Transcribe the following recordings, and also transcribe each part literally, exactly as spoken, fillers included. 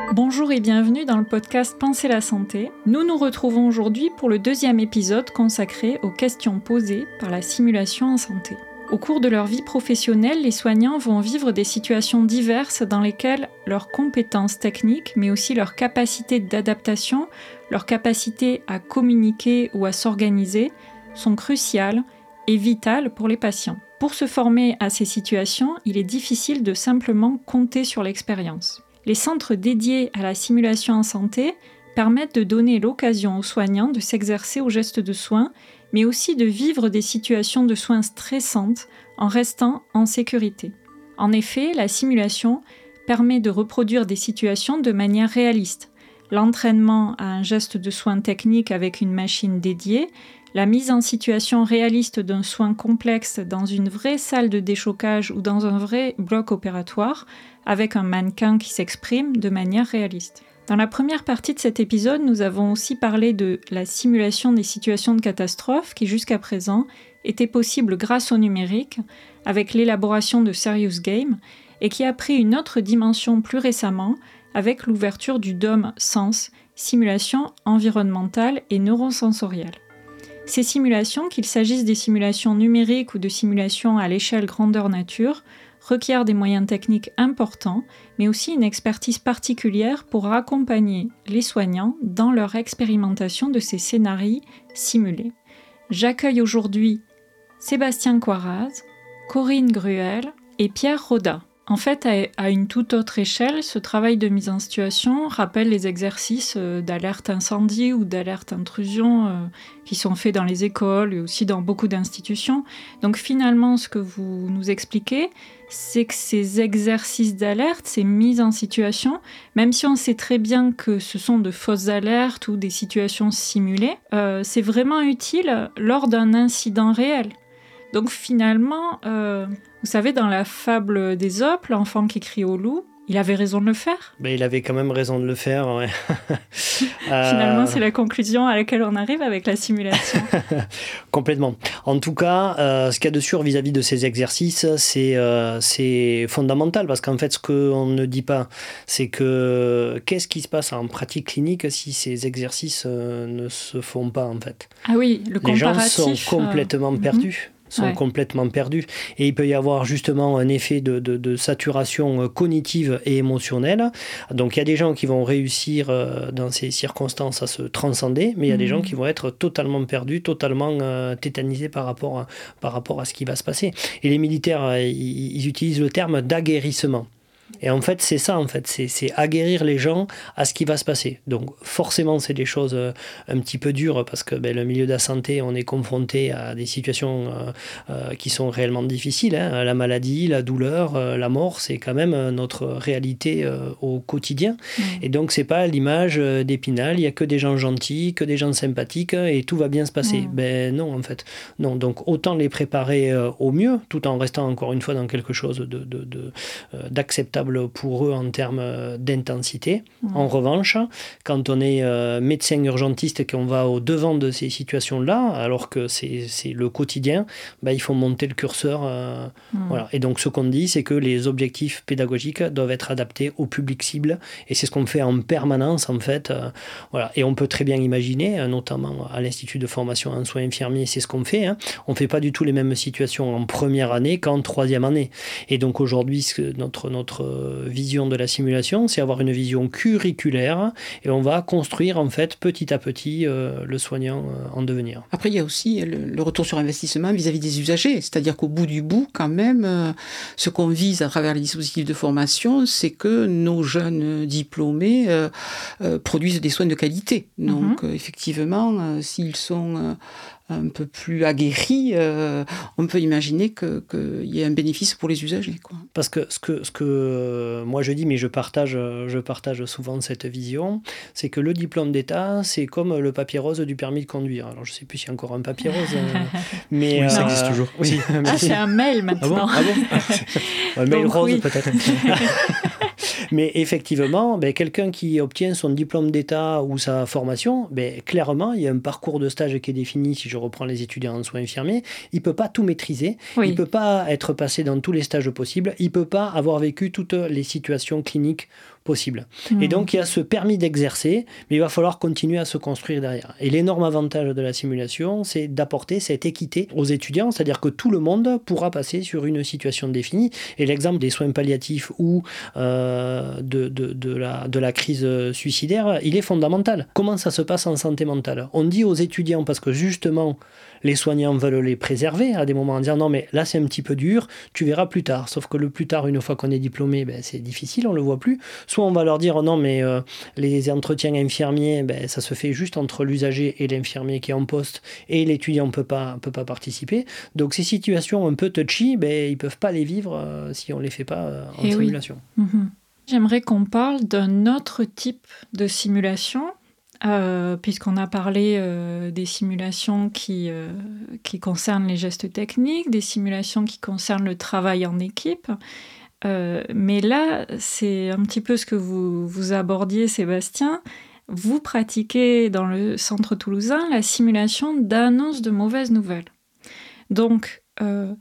Bonjour et bienvenue dans le podcast Penser la santé. Nous nous retrouvons aujourd'hui pour le deuxième épisode consacré aux questions posées par la simulation en santé. Au cours de leur vie professionnelle, les soignants vont vivre des situations diverses dans lesquelles leurs compétences techniques, mais aussi leur capacité d'adaptation, leur capacité à communiquer ou à s'organiser, sont cruciales et vitales pour les patients. Pour se former à ces situations, il est difficile de simplement compter sur l'expérience. Les centres dédiés à la simulation en santé permettent de donner l'occasion aux soignants de s'exercer aux gestes de soins, mais aussi de vivre des situations de soins stressantes en restant en sécurité. En effet, la simulation permet de reproduire des situations de manière réaliste. L'entraînement à un geste de soin technique avec une machine dédiée, la mise en situation réaliste d'un soin complexe dans une vraie salle de déchocage ou dans un vrai bloc opératoire, avec un mannequin qui s'exprime de manière réaliste. Dans la première partie de cet épisode, nous avons aussi parlé de la simulation des situations de catastrophe qui jusqu'à présent était possible grâce au numérique, avec l'élaboration de Serious Game, et qui a pris une autre dimension plus récemment avec l'ouverture du D O M Sens, simulation environnementale et neurosensorielle. Ces simulations, qu'il s'agisse des simulations numériques ou de simulations à l'échelle grandeur nature, requièrent des moyens techniques importants, mais aussi une expertise particulière pour accompagner les soignants dans leur expérimentation de ces scénarios simulés. J'accueille aujourd'hui Sébastien Coiraz, Corinne Gruel et Pierre Roda. En fait, à une toute autre échelle, ce travail de mise en situation rappelle les exercices d'alerte incendie ou d'alerte intrusion qui sont faits dans les écoles et aussi dans beaucoup d'institutions. Donc finalement, ce que vous nous expliquez, c'est que ces exercices d'alerte, ces mises en situation, même si on sait très bien que ce sont de fausses alertes ou des situations simulées, euh, c'est vraiment utile lors d'un incident réel. Donc finalement, euh, vous savez, dans la fable d'Ésope, l'enfant qui crie au loup, il avait raison de le faire. Ben, il avait quand même raison de le faire, ouais. Finalement, euh... c'est la conclusion à laquelle on arrive avec la simulation. Complètement. En tout cas, euh, ce qu'il y a de sûr vis-à-vis de ces exercices, c'est, euh, c'est fondamental, parce qu'en fait, ce qu'on ne dit pas, c'est que qu'est-ce qui se passe en pratique clinique si ces exercices euh, ne se font pas, en fait. Ah oui, le comparatif. Les gens sont complètement euh... perdus. sont ouais. complètement perdus. Et il peut y avoir justement un effet de, de, de saturation cognitive et émotionnelle. Donc il y a des gens qui vont réussir euh, dans ces circonstances à se transcender, mais il y a mmh. des gens qui vont être totalement perdus, totalement euh, tétanisés par rapport, à, par rapport à ce qui va se passer. Et les militaires, euh, ils, ils utilisent le terme d'aguerrissement. Et en fait, c'est ça, en fait, c'est, c'est aguerrir les gens à ce qui va se passer. Donc, forcément, c'est des choses euh, un petit peu dures parce que ben, le milieu de la santé, on est confronté à des situations euh, euh, qui sont réellement difficiles. Hein. La maladie, la douleur, euh, la mort, c'est quand même notre réalité euh, au quotidien. Mmh. Et donc, c'est pas l'image d'Épinal, il y a que des gens gentils, que des gens sympathiques et tout va bien se passer. Mmh. Ben non, en fait. Non, donc autant les préparer euh, au mieux, tout en restant encore une fois dans quelque chose de, de, de, euh, d'acceptable pour eux en termes d'intensité. Mmh. En revanche, quand on est euh, médecin urgentiste et qu'on va au devant de ces situations-là, alors que c'est, c'est le quotidien, bah, il faut monter le curseur. Euh, mmh. Voilà. Et donc, ce qu'on dit, c'est que les objectifs pédagogiques doivent être adaptés au public cible. Et c'est ce qu'on fait en permanence, en fait. Euh, voilà. Et on peut très bien imaginer, notamment à l'Institut de formation en soins infirmiers, c'est ce qu'on fait. Hein. On ne fait pas du tout les mêmes situations en première année qu'en troisième année. Et donc, aujourd'hui, notre, notre vision de la simulation, c'est avoir une vision curriculaire et on va construire en fait petit à petit euh, le soignant euh, en devenir. Après, il y a aussi le, le retour sur investissement vis-à-vis des usagers, c'est-à-dire qu'au bout du bout, quand même, euh, ce qu'on vise à travers les dispositifs de formation, c'est que nos jeunes diplômés euh, euh, produisent des soins de qualité. Donc, mm-hmm. euh, effectivement, euh, s'ils sont euh, un peu plus aguerris, euh, on peut imaginer que, que y ait un bénéfice pour les usagers, quoi. Parce que ce que, ce que euh, moi je dis, mais je partage, je partage souvent cette vision, c'est que le diplôme d'État, c'est comme le papier rose du permis de conduire. Alors je ne sais plus s'il y a encore un papier rose, euh, mais... Oui, euh, ça existe toujours. Oui. Ah, c'est un mail maintenant. Ah bon, ah bon Un mail Donc, rose oui. peut-être. Mais effectivement, ben, quelqu'un qui obtient son diplôme d'État ou sa formation, ben, clairement, il y a un parcours de stage qui est défini, si je reprends les étudiants en soins infirmiers, il ne peut pas tout maîtriser, oui. il ne peut pas être passé dans tous les stages possibles, il ne peut pas avoir vécu toutes les situations cliniques possible. Mmh. Et donc, il y a ce permis d'exercer, mais il va falloir continuer à se construire derrière. Et l'énorme avantage de la simulation, c'est d'apporter cette équité aux étudiants, c'est-à-dire que tout le monde pourra passer sur une situation définie. Et l'exemple des soins palliatifs ou euh, de, de, de, la, de la crise suicidaire, il est fondamental. Comment ça se passe en santé mentale ? On dit aux étudiants, parce que justement, les soignants veulent les préserver à des moments en disant non mais là c'est un petit peu dur, tu verras plus tard. Sauf que le plus tard, une fois qu'on est diplômé, ben, c'est difficile, on le voit plus. Soit on va leur dire non mais euh, les entretiens infirmiers, ben, ça se fait juste entre l'usager et l'infirmier qui est en poste et l'étudiant ne peut pas, peut pas participer. Donc ces situations un peu touchy, ben, ils ne peuvent pas les vivre euh, si on ne les fait pas euh, en et simulation. Oui. Mmh. J'aimerais qu'on parle d'un autre type de simulation. Euh, puisqu'on a parlé euh, des simulations qui, euh, qui concernent les gestes techniques, des simulations qui concernent le travail en équipe. Euh, mais là, c'est un petit peu ce que vous, vous abordiez, Sébastien. Vous pratiquez dans le centre toulousain la simulation d'annonce de mauvaises nouvelles. Donc, euh,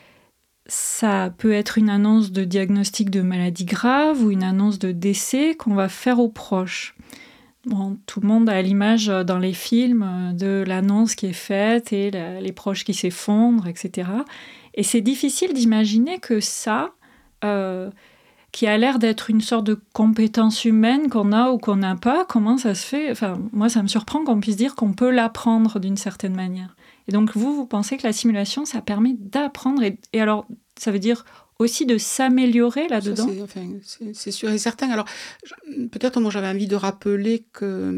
ça peut être une annonce de diagnostic de maladie grave ou une annonce de décès qu'on va faire aux proches. Bon, tout le monde a l'image dans les films de l'annonce qui est faite et la, les proches qui s'effondrent, et cetera. Et c'est difficile d'imaginer que ça, euh, qui a l'air d'être une sorte de compétence humaine qu'on a ou qu'on n'a pas, comment ça se fait ? Enfin, moi, ça me surprend qu'on puisse dire qu'on peut l'apprendre d'une certaine manière. Et donc, vous, vous pensez que la simulation, ça permet d'apprendre et, et alors, ça veut dire aussi de s'améliorer là-dedans ? Ça, c'est, enfin, c'est, c'est sûr et certain. Alors, je, peut-être, moi, j'avais envie de rappeler que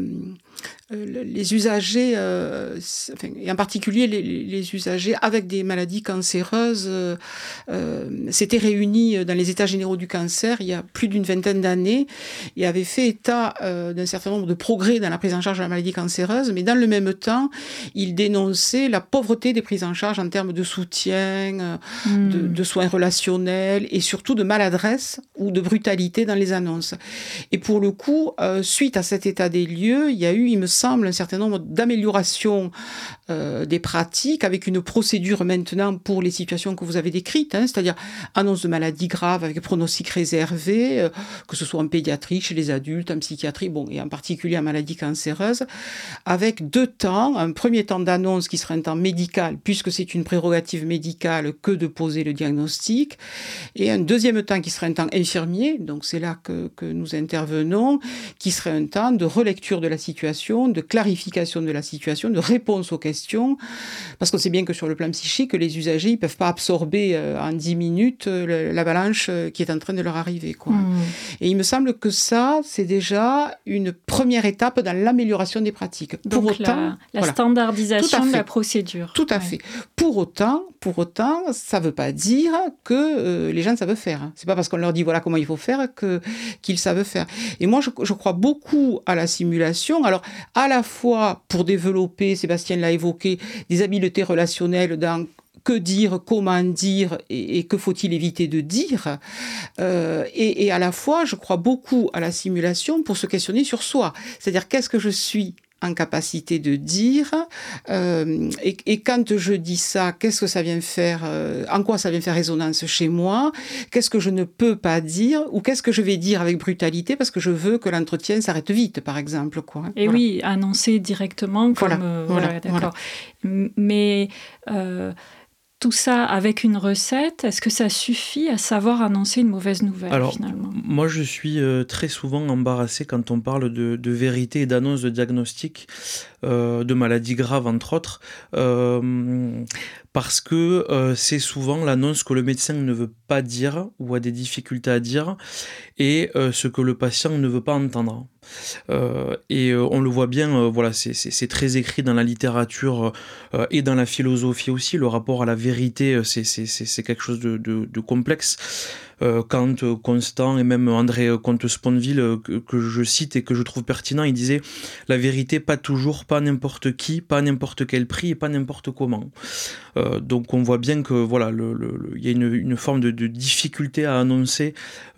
euh, les usagers, euh, enfin, et en particulier les, les usagers avec des maladies cancéreuses, euh, euh, s'étaient réunis dans les États généraux du cancer il y a plus d'une vingtaine d'années et avaient fait état euh, d'un certain nombre de progrès dans la prise en charge de la maladie cancéreuse, mais dans le même temps, ils dénonçaient la pauvreté des prises en charge en termes de soutien, euh, mmh. de, de soins relationnels et surtout de maladresse ou de brutalité dans les annonces. Et pour le coup, euh, suite à cet état des lieux, il y a eu, il me semble, un certain nombre d'améliorations euh, des pratiques avec une procédure maintenant pour les situations que vous avez décrites, hein, c'est-à-dire annonce de maladie grave avec pronostic réservé, euh, que ce soit en pédiatrie, chez les adultes, en psychiatrie, bon, et en particulier en maladie cancéreuse, avec deux temps. Un premier temps d'annonce qui serait un temps médical, puisque c'est une prérogative médicale que de poser le diagnostic, et un deuxième temps qui serait un temps infirmier, donc c'est là que, que nous intervenons, qui serait un temps de relecture de la situation, de clarification de la situation, de réponse aux questions, parce qu'on sait bien que sur le plan psychique, les usagers ne peuvent pas absorber euh, en dix minutes euh, l'avalanche euh, qui est en train de leur arriver, quoi. Mmh. Et il me semble que ça, c'est déjà une première étape dans l'amélioration des pratiques. Donc pour autant, la, la voilà. standardisation de la procédure. Tout à ouais. fait. Pour autant, pour autant, ça ne veut pas dire que euh, les gens savent faire. C'est pas parce qu'on leur dit voilà comment il faut faire que, qu'ils savent faire. Et moi, je, je crois beaucoup à la simulation. Alors, à la fois pour développer, Sébastien l'a évoqué, des habiletés relationnelles dans que dire, comment dire et, et que faut-il éviter de dire. Euh, et, et à la fois, je crois beaucoup à la simulation pour se questionner sur soi. C'est-à-dire, qu'est-ce que je suis en capacité de dire euh, et, et quand je dis ça, qu'est-ce que ça vient faire, euh, en quoi ça vient faire résonance chez moi, qu'est-ce que je ne peux pas dire ou qu'est-ce que je vais dire avec brutalité parce que je veux que l'entretien s'arrête vite, par exemple, quoi. Et voilà. oui, annoncer directement comme... Voilà, euh, voilà, voilà, d'accord. Voilà. Mais... Euh, tout ça avec une recette, est-ce que ça suffit à savoir annoncer une mauvaise nouvelle, Alors, finalement ? Moi, je suis euh, très souvent embarrassé quand on parle de, de vérité et d'annonce de diagnostic euh, de maladies graves, entre autres, euh, parce que euh, c'est souvent l'annonce que le médecin ne veut pas dire ou a des difficultés à dire et euh, ce que le patient ne veut pas entendre. Euh, et euh, on le voit bien, euh, voilà, c'est, c'est, c'est très écrit dans la littérature euh, et dans la philosophie aussi. Le rapport à la vérité, c'est, c'est, c'est, c'est quelque chose de, de, de complexe. Euh, Kant, Constant et même André Comte-Sponville, euh, que, que je cite et que je trouve pertinent, il disait « La vérité, pas toujours, pas n'importe qui, pas n'importe quel prix et pas n'importe comment. Euh, » Donc on voit bien que voilà, le, le, le, y a une, une forme de, de difficulté à annoncer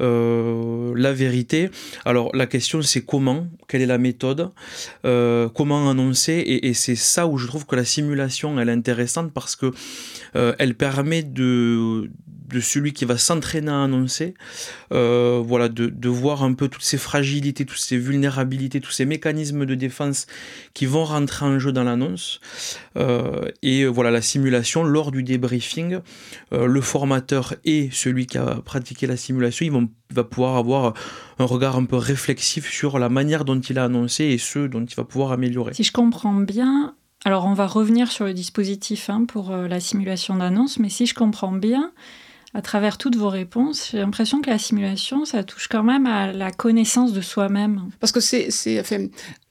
euh, la vérité. Alors la question c'est comment, quelle est la méthode, euh, comment annoncer, et, et c'est ça où je trouve que la simulation elle est intéressante parce que euh, elle permet de de celui qui va s'entraîner à annoncer, euh, voilà, de, de voir un peu toutes ces fragilités, toutes ces vulnérabilités, tous ces mécanismes de défense qui vont rentrer en jeu dans l'annonce. Euh, et voilà, la simulation, lors du débriefing, euh, le formateur et celui qui a pratiqué la simulation, ils vont, va pouvoir avoir un regard un peu réflexif sur la manière dont il a annoncé et ce dont il va pouvoir améliorer. Si je comprends bien, alors on va revenir sur le dispositif hein, pour euh, la simulation d'annonce, mais si je comprends bien, à travers toutes vos réponses, j'ai l'impression que la simulation, ça touche quand même à la connaissance de soi-même. Parce que c'est... c'est enfin,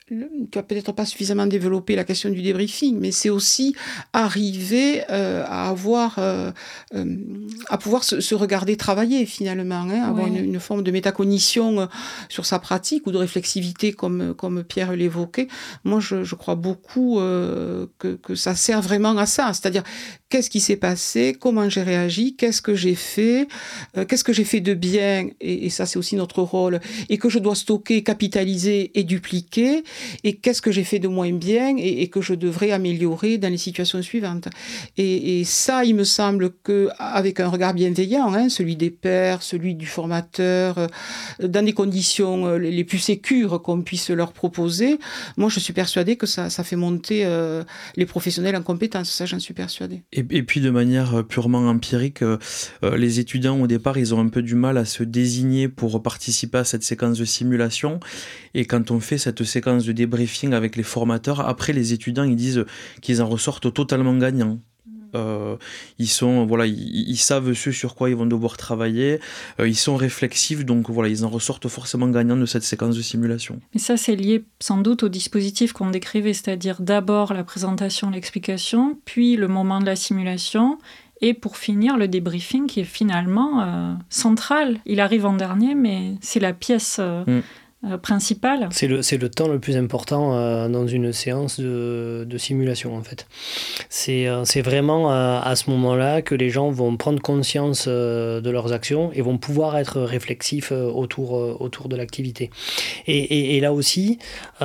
tu n'as peut-être pas suffisamment développé la question du débriefing, mais c'est aussi arriver euh, à avoir, euh, euh, à pouvoir se, se regarder travailler finalement, hein, avoir ouais. une, une forme de métacognition sur sa pratique ou de réflexivité comme, comme Pierre l'évoquait. Moi, je, je crois beaucoup euh, que, que ça sert vraiment à ça, c'est-à-dire qu'est-ce qui s'est passé, comment j'ai réagi, qu'est-ce que j'ai fait, euh, qu'est-ce que j'ai fait de bien, et, et ça c'est aussi notre rôle, et que je dois stocker, capitaliser et dupliquer, et qu'est-ce que j'ai fait de moins bien et, et que je devrais améliorer dans les situations suivantes. Et, et ça, il me semble qu'avec un regard bienveillant, hein, celui des pairs, celui du formateur, euh, dans des conditions euh, les plus sécures qu'on puisse leur proposer, moi je suis persuadée que ça, ça fait monter euh, les professionnels en compétences, ça j'en suis persuadée. Et, et puis de manière purement empirique, euh, les étudiants au départ, ils ont un peu du mal à se désigner pour participer à cette séquence de simulation. Et quand on fait cette séquence de débriefing avec les formateurs, après les étudiants ils disent qu'ils en ressortent totalement gagnants. Euh, ils sont voilà ils, ils savent ce sur quoi ils vont devoir travailler, euh, ils sont réflexifs, donc voilà ils en ressortent forcément gagnants de cette séquence de simulation. Mais ça c'est lié sans doute au dispositif qu'on décrivait, c'est-à-dire d'abord la présentation, l'explication, puis le moment de la simulation. Et pour finir, le débriefing qui est finalement euh, central. Il arrive en dernier, mais c'est la pièce euh, mm. euh, principale. C'est le, c'est le temps le plus important euh, dans une séance de, de simulation, en fait. C'est, euh, c'est vraiment euh, à ce moment-là que les gens vont prendre conscience euh, de leurs actions et vont pouvoir être réflexifs euh, autour, euh, autour de l'activité. Et, et, et là aussi,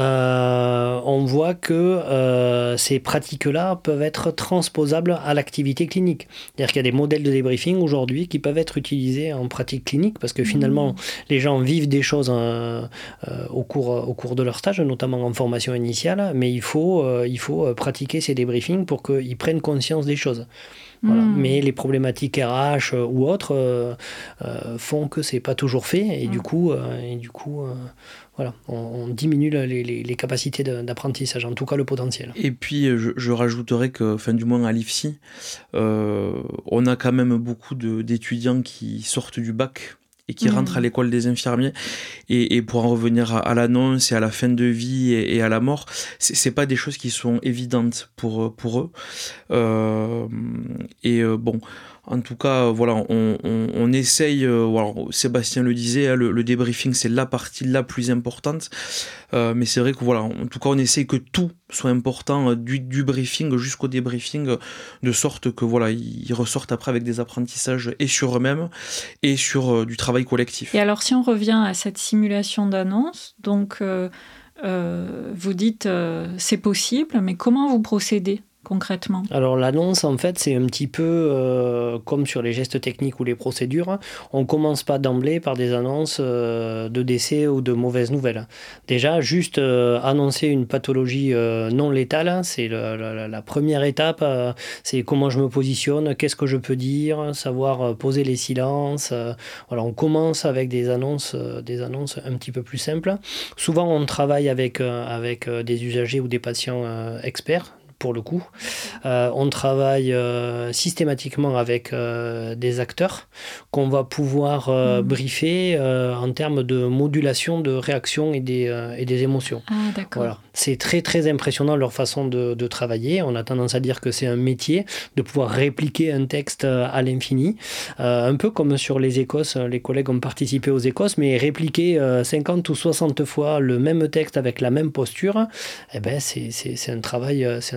euh, on voit que euh, ces pratiques-là peuvent être transposables à l'activité clinique. C'est-à-dire qu'il y a des modèles de débriefing aujourd'hui qui peuvent être utilisés en pratique clinique parce que finalement, mmh. les gens vivent des choses euh, euh, au, cours, au cours de leur stage, notamment en formation initiale, mais il faut, euh, il faut pratiquer ces débriefings pour qu'ils prennent conscience des choses. Voilà. Mmh. Mais les problématiques R H euh, ou autres euh, euh, font que c'est pas toujours fait et mmh. du coup, euh, et du coup euh, voilà, on, on diminue les, les, les capacités de, d'apprentissage, en tout cas le potentiel. Et puis je, je rajouterais que, enfin du moins à l'I F S I, euh, on a quand même beaucoup de, d'étudiants qui sortent du bac et qui mmh. rentrent à l'école des infirmiers. Et, et pour en revenir à, à l'annonce et à la fin de vie et, et à la mort, c'est, c'est pas des choses qui sont évidentes pour, pour eux. Euh, et euh, bon, en tout cas, voilà, on, on, on essaye, euh, voilà, Sébastien le disait, hein, le, le débriefing, c'est la partie la plus importante. Euh, mais c'est vrai que voilà, en tout cas, on essaye que tout soit important, euh, du, du briefing jusqu'au débriefing, euh, de sorte que voilà, ils ressortent après avec des apprentissages et sur eux-mêmes et sur euh, du travail collectif. Et alors, si on revient à cette simulation d'annonce, donc euh, euh, vous dites euh, c'est possible, mais comment vous procédez concrètement ? Alors l'annonce, en fait, c'est un petit peu euh, comme sur les gestes techniques ou les procédures. On ne commence pas d'emblée par des annonces euh, de décès ou de mauvaises nouvelles. Déjà, juste euh, annoncer une pathologie euh, non létale, c'est le, la, la première étape. Euh, c'est comment je me positionne, qu'est-ce que je peux dire, savoir euh, poser les silences. Euh, voilà, on commence avec des annonces, euh, des annonces un petit peu plus simples. Souvent, on travaille avec, euh, avec euh, des usagers ou des patients euh, experts. Pour le coup, euh, on travaille euh, systématiquement avec euh, des acteurs qu'on va pouvoir euh, mmh. briefer euh, en termes de modulation de réactions et des, euh, et des émotions. Ah, d'accord. Voilà. C'est très très impressionnant leur façon de, de travailler. On a tendance à dire que c'est un métier de pouvoir répliquer un texte à l'infini, euh, un peu comme sur les Écosses. Les collègues ont participé aux Écosses, mais répliquer euh, cinquante ou soixante fois le même texte avec la même posture, eh ben c'est, c'est, c'est un travail, c'est un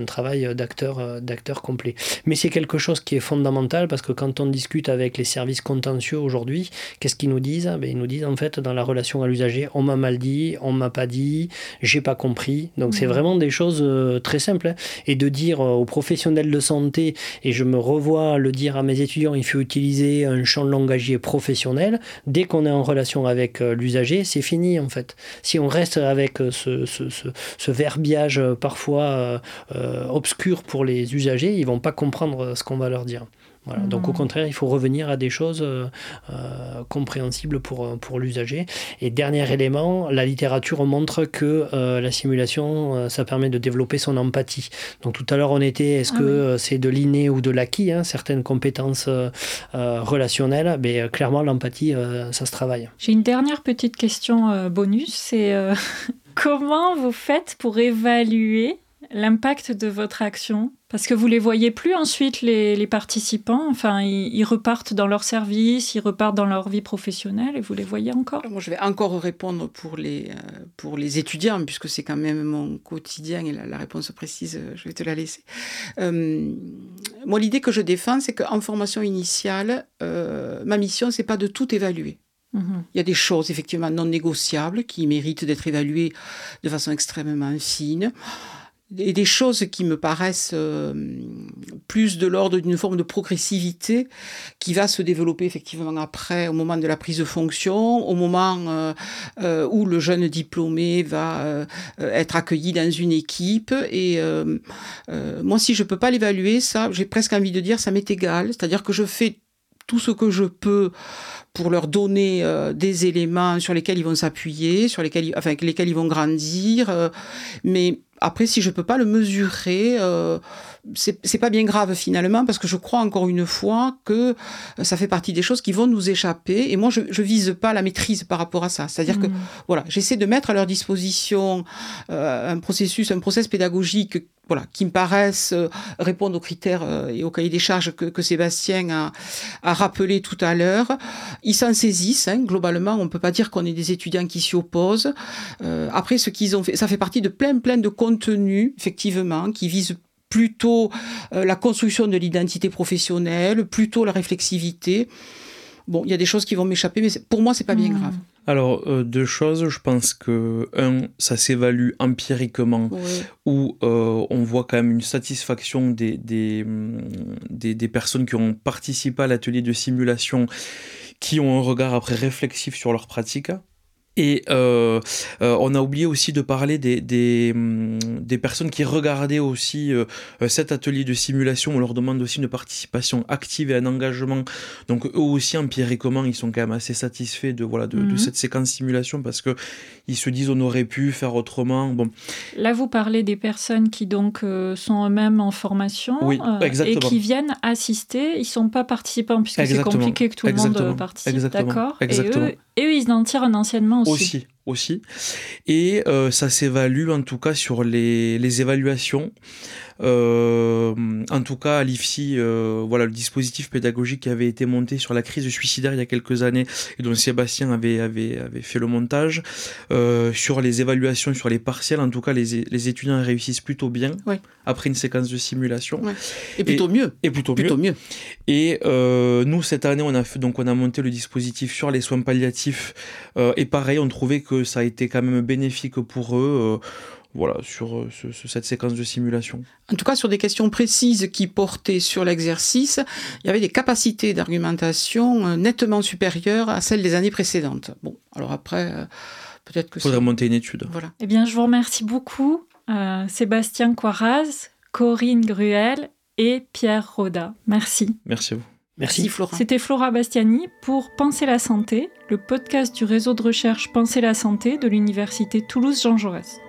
travail d'acteur, d'acteur complet. Mais c'est quelque chose qui est fondamental parce que quand on discute avec les services contentieux aujourd'hui, qu'est-ce qu'ils nous disent ? Ben, ils nous disent en fait dans la relation à l'usager, on m'a mal dit, on m'a pas dit, j'ai pas compris. Donc mmh. c'est vraiment des choses très simples. Hein. Et de dire aux professionnels de santé, et je me revois le dire à mes étudiants, il faut utiliser un champ langagier professionnel. Dès qu'on est en relation avec l'usager, c'est fini en fait. Si on reste avec ce, ce, ce, ce verbiage parfois euh, obscur pour les usagers, ils vont pas comprendre ce qu'on va leur dire. Voilà. Mmh. Donc au contraire, il faut revenir à des choses euh, euh, compréhensibles pour, pour l'usager. Et dernier élément, la littérature montre que euh, la simulation, euh, ça permet de développer son empathie. Donc tout à l'heure, on était, est-ce ah, que oui. c'est de l'inné ou de l'acquis, hein, certaines compétences euh, euh, relationnelles, mais euh, clairement, l'empathie, euh, ça se travaille. J'ai une dernière petite question euh, bonus, c'est euh, comment vous faites pour évaluer l'impact de votre action? Parce que vous les voyez plus ensuite, les, les participants. Enfin, ils, ils repartent dans leur service, ils repartent dans leur vie professionnelle et vous les voyez encore. Moi, je vais encore répondre pour les, euh, pour les étudiants, puisque c'est quand même mon quotidien et la, la réponse précise, je vais te la laisser. Euh, moi, l'idée que je défends, c'est qu'en formation initiale, euh, ma mission, c'est pas de tout évaluer. Mmh. Il y a des choses effectivement non négociables qui méritent d'être évaluées de façon extrêmement fine. Et des choses qui me paraissent euh, plus de l'ordre d'une forme de progressivité qui va se développer effectivement après, au moment de la prise de fonction, au moment euh, euh, où le jeune diplômé va euh, être accueilli dans une équipe. Et euh, euh, moi, si je peux pas l'évaluer, ça, j'ai presque envie de dire, ça m'est égal. C'est-à-dire que je fais tout ce que je peux pour leur donner euh, des éléments sur lesquels ils vont s'appuyer, sur lesquels, enfin, avec lesquels ils vont grandir. Euh, mais après, si je peux pas le mesurer, euh, c'est, c'est pas bien grave finalement, parce que je crois encore une fois que ça fait partie des choses qui vont nous échapper. Et moi, je, je vise pas la maîtrise par rapport à ça. C'est-à-dire mmh. que voilà, j'essaie de mettre à leur disposition euh, un processus, un process pédagogique, voilà, qui me paraissent euh, répondre aux critères euh, et au cahier des charges que, que Sébastien a, a rappelé tout à l'heure. Ils s'en saisissent, hein, globalement, on peut pas dire qu'on est des étudiants qui s'y opposent. Euh, après, ce qu'ils ont fait, ça fait partie de plein, plein de contenus, effectivement, qui visent plutôt euh, la construction de l'identité professionnelle, plutôt la réflexivité. Bon, il y a des choses qui vont m'échapper, mais pour moi, c'est pas bien mmh. grave. Alors, euh, deux choses. Je pense que, un, ça s'évalue empiriquement, oui. où euh, on voit quand même une satisfaction des, des, des, des personnes qui ont participé à l'atelier de simulation, qui ont un regard après réflexif sur leur pratique. Et euh, euh, on a oublié aussi de parler des, des, des personnes qui regardaient aussi euh, cet atelier de simulation. On leur demande aussi une participation active et un engagement. Donc eux aussi, empiriquement, ils sont quand même assez satisfaits de, voilà, de, mmh. de cette séquence simulation parce qu'ils se disent on aurait pu faire autrement. Bon. Là, vous parlez des personnes qui donc euh, sont eux-mêmes en formation oui, euh, et qui viennent assister. Ils ne sont pas participants puisque exactement. C'est compliqué que tout le exactement. monde participe. Exactement. D'accord. Exactement. Et eux, et eux, ils en tirent un enseignement aussi. Aussi, aussi. Et euh, ça s'évalue en tout cas sur les, les évaluations. Euh, en tout cas, à l'I F S I, euh, voilà, le dispositif pédagogique qui avait été monté sur la crise suicidaire il y a quelques années et dont Sébastien avait, avait, avait fait le montage, euh, sur les évaluations, sur les partiels, en tout cas, les, les étudiants réussissent plutôt bien oui. après une séquence de simulation. Ouais. Et plutôt et, mieux. Et plutôt, plutôt mieux. mieux. Et euh, nous, cette année, on a, fait, donc, on a monté le dispositif sur les soins palliatifs. Euh, et pareil, on trouvait que ça a été quand même bénéfique pour eux. Euh, Voilà, sur ce, ce, cette séquence de simulation. En tout cas, sur des questions précises qui portaient sur l'exercice, il y avait des capacités d'argumentation nettement supérieures à celles des années précédentes. Bon, alors après, euh, peut-être que... Il faudrait c'est... monter une étude. Voilà. Eh bien, je vous remercie beaucoup, euh, Sébastien Coiraz, Corinne Gruel et Pierre Roda. Merci. Merci à vous. Merci. Merci Flora. C'était Flora Bastiani pour Penser la santé, le podcast du réseau de recherche Penser la santé de l'Université Toulouse Jean Jaurès.